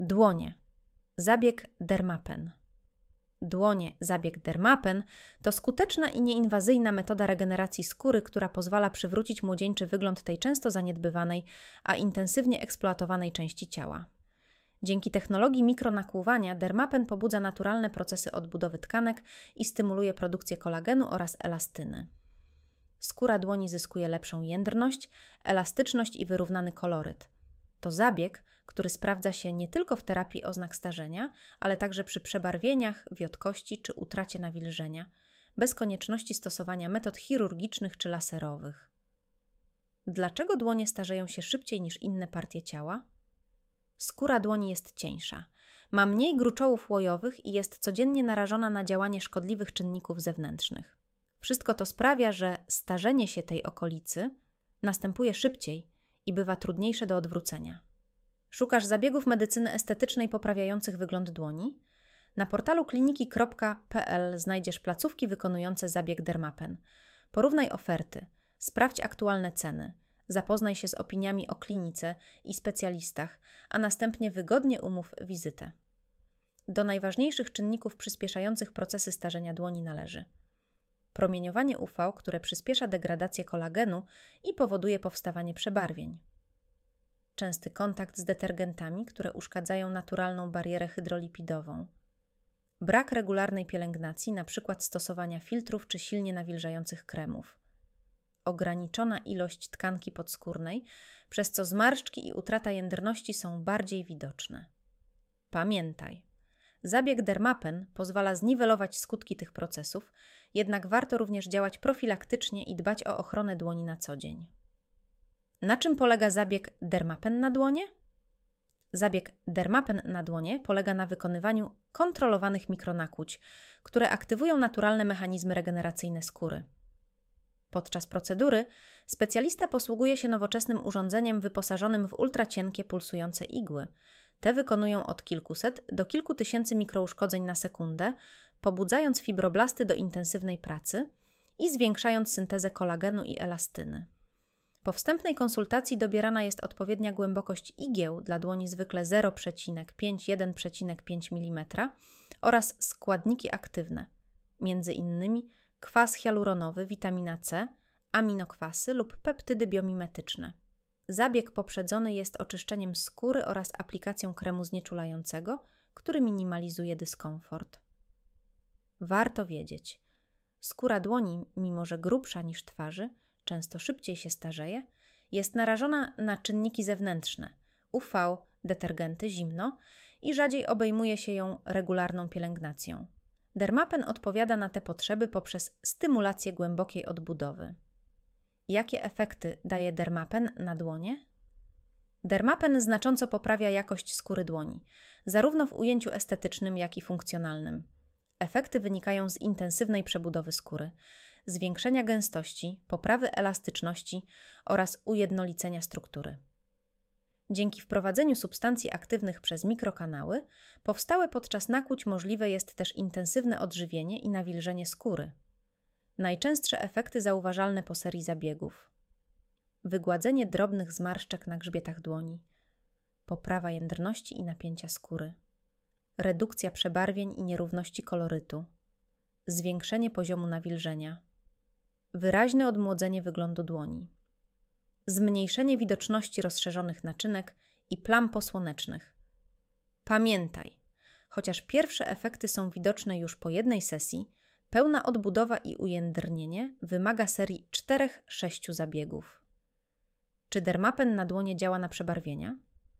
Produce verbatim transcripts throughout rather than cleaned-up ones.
Dłonie. Zabieg Dermapen. Dłonie, zabieg Dermapen to skuteczna i nieinwazyjna metoda regeneracji skóry, która pozwala przywrócić młodzieńczy wygląd tej często zaniedbywanej, a intensywnie eksploatowanej części ciała. Dzięki technologii mikronakłuwania Dermapen pobudza naturalne procesy odbudowy tkanek i stymuluje produkcję kolagenu oraz elastyny. Skóra dłoni zyskuje lepszą jędrność, elastyczność i wyrównany koloryt. To zabieg, który sprawdza się nie tylko w terapii oznak starzenia, ale także przy przebarwieniach, wiotkości czy utracie nawilżenia, bez konieczności stosowania metod chirurgicznych czy laserowych. Dlaczego dłonie starzeją się szybciej niż inne partie ciała? Skóra dłoni jest cieńsza, ma mniej gruczołów łojowych i jest codziennie narażona na działanie szkodliwych czynników zewnętrznych. Wszystko to sprawia, że starzenie się tej okolicy następuje szybciej i bywa trudniejsze do odwrócenia. Szukasz zabiegów medycyny estetycznej poprawiających wygląd dłoni? Na portalu kliniki kropka p l znajdziesz placówki wykonujące zabieg Dermapen. Porównaj oferty, sprawdź aktualne ceny, zapoznaj się z opiniami o klinice i specjalistach, a następnie wygodnie umów wizytę. Do najważniejszych czynników przyspieszających procesy starzenia dłoni należy promieniowanie U V, które przyspiesza degradację kolagenu i powoduje powstawanie przebarwień. Częsty kontakt z detergentami, które uszkadzają naturalną barierę hydrolipidową. Brak regularnej pielęgnacji, np. stosowania filtrów czy silnie nawilżających kremów. Ograniczona ilość tkanki podskórnej, przez co zmarszczki i utrata jędrności są bardziej widoczne. Pamiętaj, zabieg Dermapen pozwala zniwelować skutki tych procesów, jednak warto również działać profilaktycznie i dbać o ochronę dłoni na co dzień. Na czym polega zabieg Dermapen na dłonie? Zabieg Dermapen na dłonie polega na wykonywaniu kontrolowanych mikronakłuć, które aktywują naturalne mechanizmy regeneracyjne skóry. Podczas procedury specjalista posługuje się nowoczesnym urządzeniem wyposażonym w ultracienkie pulsujące igły. Te wykonują od kilkuset do kilku tysięcy mikrouszkodzeń na sekundę, pobudzając fibroblasty do intensywnej pracy i zwiększając syntezę kolagenu i elastyny. Po wstępnej konsultacji dobierana jest odpowiednia głębokość igieł dla dłoni zwykle zero przecinek pięć do jeden przecinek pięć milimetra oraz składniki aktywne, między innymi kwas hialuronowy, witamina C, aminokwasy lub peptydy biomimetyczne. Zabieg poprzedzony jest oczyszczeniem skóry oraz aplikacją kremu znieczulającego, który minimalizuje dyskomfort. Warto wiedzieć, skóra dłoni, mimo że grubsza niż twarzy, często szybciej się starzeje, jest narażona na czynniki zewnętrzne, U V, detergenty, zimno i rzadziej obejmuje się ją regularną pielęgnacją. Dermapen odpowiada na te potrzeby poprzez stymulację głębokiej odbudowy. Jakie efekty daje Dermapen na dłonie? Dermapen znacząco poprawia jakość skóry dłoni, zarówno w ujęciu estetycznym, jak i funkcjonalnym. Efekty wynikają z intensywnej przebudowy skóry, zwiększenia gęstości, poprawy elastyczności oraz ujednolicenia struktury. Dzięki wprowadzeniu substancji aktywnych przez mikrokanały, powstałe podczas nakłuć możliwe jest też intensywne odżywienie i nawilżenie skóry. Najczęstsze efekty zauważalne po serii zabiegów: wygładzenie drobnych zmarszczek na grzbietach dłoni, poprawa jędrności i napięcia skóry, redukcja przebarwień i nierówności kolorytu, zwiększenie poziomu nawilżenia, wyraźne odmłodzenie wyglądu dłoni, zmniejszenie widoczności rozszerzonych naczynek i plam posłonecznych. Pamiętaj, chociaż pierwsze efekty są widoczne już po jednej sesji, pełna odbudowa i ujędrnienie wymaga serii czterech do sześciu zabiegów. Czy Dermapen na dłonie działa na przebarwienia?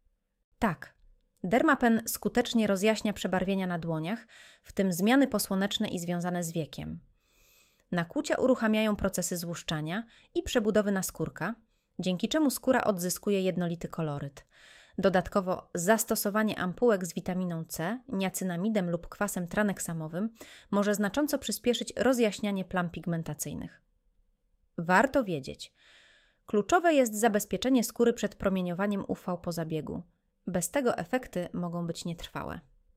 Tak. Dermapen skutecznie rozjaśnia przebarwienia na dłoniach, w tym zmiany posłoneczne i związane z wiekiem. Nakłucia uruchamiają procesy złuszczania i przebudowy naskórka, dzięki czemu skóra odzyskuje jednolity koloryt. Dodatkowo zastosowanie ampułek z witaminą C, niacynamidem lub kwasem traneksamowym może znacząco przyspieszyć rozjaśnianie plam pigmentacyjnych. Warto wiedzieć, kluczowe jest zabezpieczenie skóry przed promieniowaniem U V po zabiegu. Bez tego efekty mogą być nietrwałe.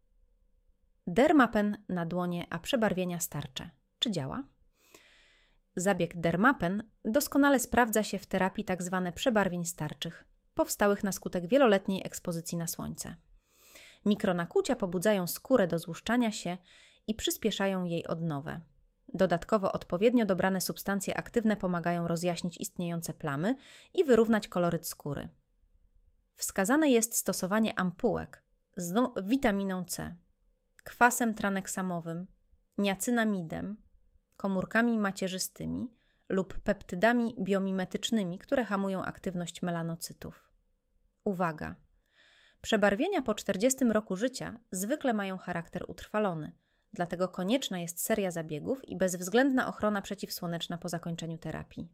Dermapen na dłonie, a przebarwienia starcze. Czy działa? Zabieg Dermapen doskonale sprawdza się w terapii tzw. przebarwień starczych, powstałych na skutek wieloletniej ekspozycji na słońce. Mikronakłucia pobudzają skórę do złuszczania się i przyspieszają jej odnowę. Dodatkowo odpowiednio dobrane substancje aktywne pomagają rozjaśnić istniejące plamy i wyrównać koloryt skóry. Wskazane jest stosowanie ampułek z witaminą C, kwasem traneksamowym, niacynamidem, komórkami macierzystymi lub peptydami biomimetycznymi, które hamują aktywność melanocytów. Uwaga! Przebarwienia po czterdziestym roku życia zwykle mają charakter utrwalony, dlatego konieczna jest seria zabiegów i bezwzględna ochrona przeciwsłoneczna po zakończeniu terapii.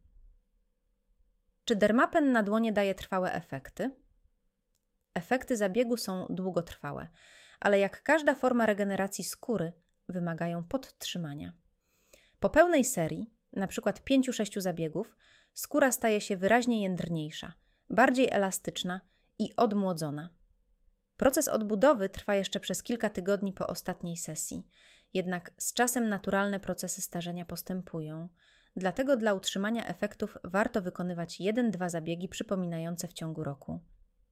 Czy Dermapen na dłonie daje trwałe efekty? Efekty zabiegu są długotrwałe, ale jak każda forma regeneracji skóry, wymagają podtrzymania. Po pełnej serii, np. pięciu sześciu zabiegów, skóra staje się wyraźnie jędrniejsza, bardziej elastyczna i odmłodzona. Proces odbudowy trwa jeszcze przez kilka tygodni po ostatniej sesji, jednak z czasem naturalne procesy starzenia postępują, dlatego dla utrzymania efektów warto wykonywać jeden dwa zabiegi przypominające w ciągu roku.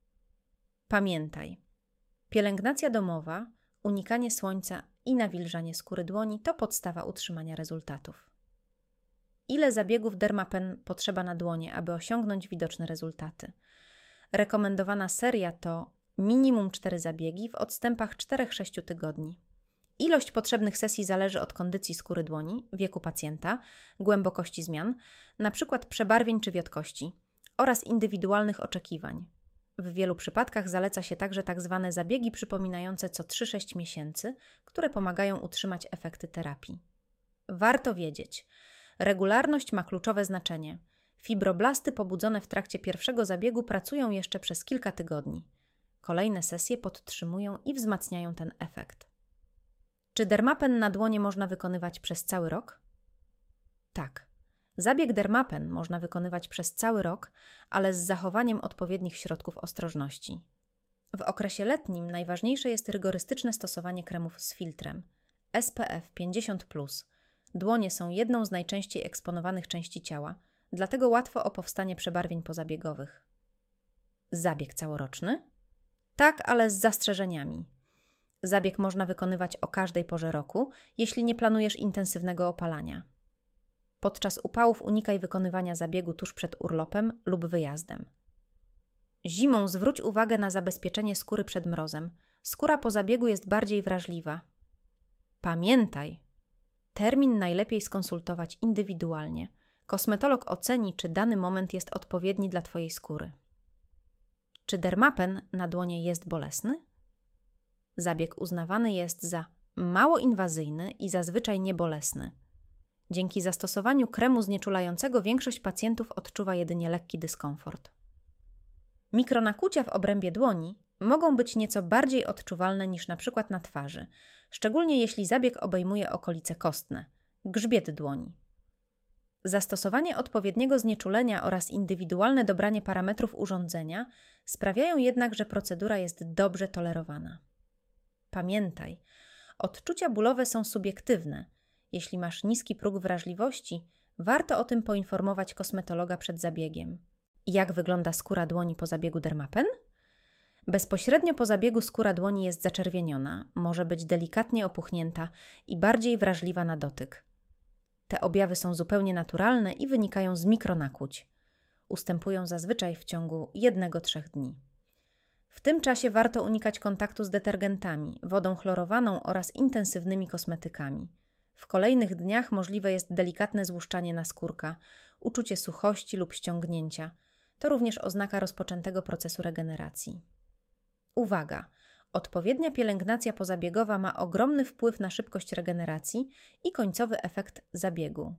Pamiętaj, pielęgnacja domowa, unikanie słońca i nawilżanie skóry dłoni to podstawa utrzymania rezultatów. Ile zabiegów Dermapen potrzeba na dłonie, aby osiągnąć widoczne rezultaty? Rekomendowana seria to minimum cztery zabiegi w odstępach cztery do sześciu tygodni. Ilość potrzebnych sesji zależy od kondycji skóry dłoni, wieku pacjenta, głębokości zmian, np. przebarwień czy wiotkości, oraz indywidualnych oczekiwań. W wielu przypadkach zaleca się także tzw. zabiegi przypominające co trzy do sześciu miesięcy, które pomagają utrzymać efekty terapii. Warto wiedzieć, regularność ma kluczowe znaczenie. Fibroblasty pobudzone w trakcie pierwszego zabiegu pracują jeszcze przez kilka tygodni. Kolejne sesje podtrzymują i wzmacniają ten efekt. Czy Dermapen na dłonie można wykonywać przez cały rok? Tak. Zabieg Dermapen można wykonywać przez cały rok, ale z zachowaniem odpowiednich środków ostrożności. W okresie letnim najważniejsze jest rygorystyczne stosowanie kremów z filtrem S P F pięćdziesiąt plus. Dłonie są jedną z najczęściej eksponowanych części ciała, dlatego łatwo o powstanie przebarwień pozabiegowych. Zabieg całoroczny? Tak, ale z zastrzeżeniami. Zabieg można wykonywać o każdej porze roku, jeśli nie planujesz intensywnego opalania. Podczas upałów unikaj wykonywania zabiegu tuż przed urlopem lub wyjazdem. Zimą zwróć uwagę na zabezpieczenie skóry przed mrozem. Skóra po zabiegu jest bardziej wrażliwa. Pamiętaj, termin najlepiej skonsultować indywidualnie. Kosmetolog oceni, czy dany moment jest odpowiedni dla Twojej skóry. Czy Dermapen na dłonie jest bolesny? Zabieg uznawany jest za mało inwazyjny i zazwyczaj niebolesny. Dzięki zastosowaniu kremu znieczulającego większość pacjentów odczuwa jedynie lekki dyskomfort. Mikronakłucia w obrębie dłoni mogą być nieco bardziej odczuwalne niż np. na twarzy, szczególnie jeśli zabieg obejmuje okolice kostne, grzbiet dłoni. Zastosowanie odpowiedniego znieczulenia oraz indywidualne dobranie parametrów urządzenia sprawiają jednak, że procedura jest dobrze tolerowana. Pamiętaj, odczucia bólowe są subiektywne. Jeśli masz niski próg wrażliwości, warto o tym poinformować kosmetologa przed zabiegiem. Jak wygląda skóra dłoni po zabiegu Dermapen? Bezpośrednio po zabiegu skóra dłoni jest zaczerwieniona, może być delikatnie opuchnięta i bardziej wrażliwa na dotyk. Te objawy są zupełnie naturalne i wynikają z mikronakłuć. Ustępują zazwyczaj w ciągu jednego do trzech dni. W tym czasie warto unikać kontaktu z detergentami, wodą chlorowaną oraz intensywnymi kosmetykami. W kolejnych dniach możliwe jest delikatne złuszczanie naskórka, uczucie suchości lub ściągnięcia. To również oznaka rozpoczętego procesu regeneracji. Uwaga! Odpowiednia pielęgnacja pozabiegowa ma ogromny wpływ na szybkość regeneracji i końcowy efekt zabiegu.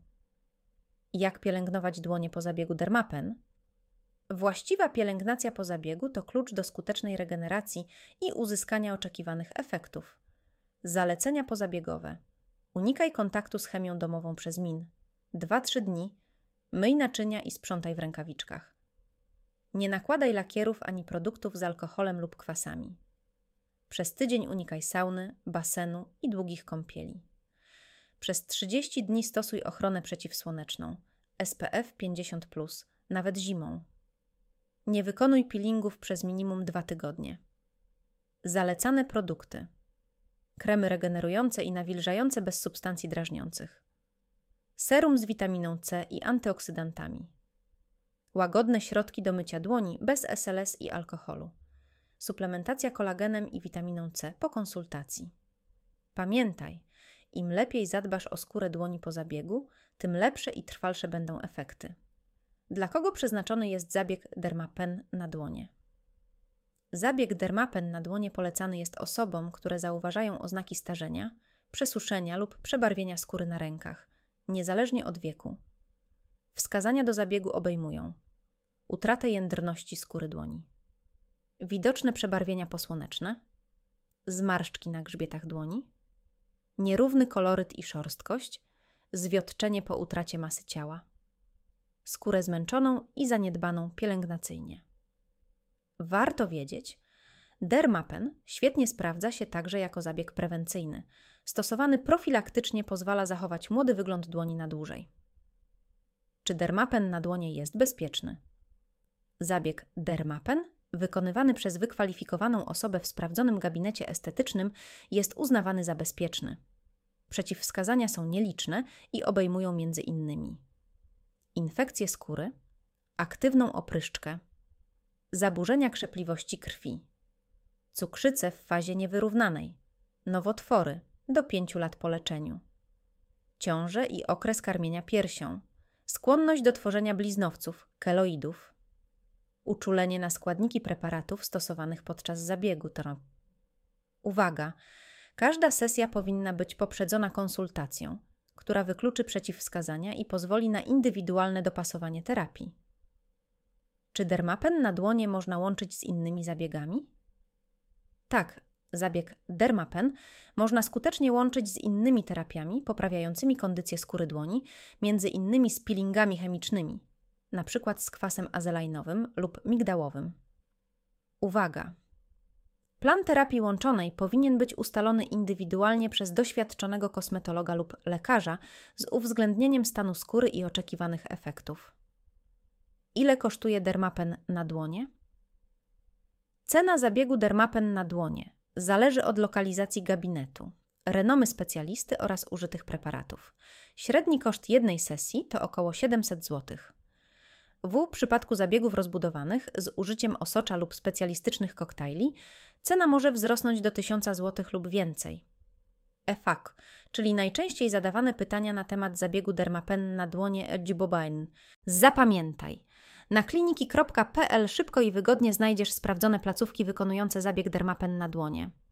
Jak pielęgnować dłonie po zabiegu Dermapen? Właściwa pielęgnacja po zabiegu to klucz do skutecznej regeneracji i uzyskania oczekiwanych efektów. Zalecenia pozabiegowe. Unikaj kontaktu z chemią domową przez min. dwa do trzech dni. Myj naczynia i sprzątaj w rękawiczkach. Nie nakładaj lakierów ani produktów z alkoholem lub kwasami. Przez tydzień unikaj sauny, basenu i długich kąpieli. Przez trzydzieści dni stosuj ochronę przeciwsłoneczną S P F pięćdziesiąt plus, nawet zimą. Nie wykonuj peelingów przez minimum dwa tygodnie. Zalecane produkty. Kremy regenerujące i nawilżające bez substancji drażniących. Serum z witaminą C i antyoksydantami. Łagodne środki do mycia dłoni bez S L S i alkoholu. Suplementacja kolagenem i witaminą C po konsultacji. Pamiętaj, im lepiej zadbasz o skórę dłoni po zabiegu, tym lepsze i trwalsze będą efekty. Dla kogo przeznaczony jest zabieg Dermapen na dłonie? Zabieg Dermapen na dłonie polecany jest osobom, które zauważają oznaki starzenia, przesuszenia lub przebarwienia skóry na rękach, niezależnie od wieku. Wskazania do zabiegu obejmują utratę jędrności skóry dłoni, widoczne przebarwienia posłoneczne, zmarszczki na grzbietach dłoni, nierówny koloryt i szorstkość, zwiotczenie po utracie masy ciała, skórę zmęczoną i zaniedbaną pielęgnacyjnie. Warto wiedzieć, Dermapen świetnie sprawdza się także jako zabieg prewencyjny. Stosowany profilaktycznie pozwala zachować młody wygląd dłoni na dłużej. Czy Dermapen na dłonie jest bezpieczny? Zabieg Dermapen, wykonywany przez wykwalifikowaną osobę w sprawdzonym gabinecie estetycznym, jest uznawany za bezpieczny. Przeciwwskazania są nieliczne i obejmują między innymi infekcje skóry, aktywną opryszczkę, zaburzenia krzepliwości krwi, cukrzycę w fazie niewyrównanej, nowotwory do pięciu lat po leczeniu, ciążę i okres karmienia piersią, skłonność do tworzenia bliznowców, keloidów, uczulenie na składniki preparatów stosowanych podczas zabiegu. To uwaga! Każda sesja powinna być poprzedzona konsultacją, która wykluczy przeciwwskazania i pozwoli na indywidualne dopasowanie terapii. Czy Dermapen na dłonie można łączyć z innymi zabiegami? Tak, zabieg Dermapen można skutecznie łączyć z innymi terapiami poprawiającymi kondycję skóry dłoni, między innymi z peelingami chemicznymi, np. z kwasem azelajnowym lub migdałowym. Uwaga! Plan terapii łączonej powinien być ustalony indywidualnie przez doświadczonego kosmetologa lub lekarza z uwzględnieniem stanu skóry i oczekiwanych efektów. Ile kosztuje Dermapen na dłonie? Cena zabiegu Dermapen na dłonie zależy od lokalizacji gabinetu, renomy specjalisty oraz użytych preparatów. Średni koszt jednej sesji to około siedemset złotych. W przypadku zabiegów rozbudowanych z użyciem osocza lub specjalistycznych koktajli cena może wzrosnąć do tysiąc złotych lub więcej. E F A Q, czyli najczęściej zadawane pytania na temat zabiegu Dermapen na dłonie Dzibobain. Zapamiętaj! Na kliniki kropka p l szybko i wygodnie znajdziesz sprawdzone placówki wykonujące zabieg Dermapen na dłonie.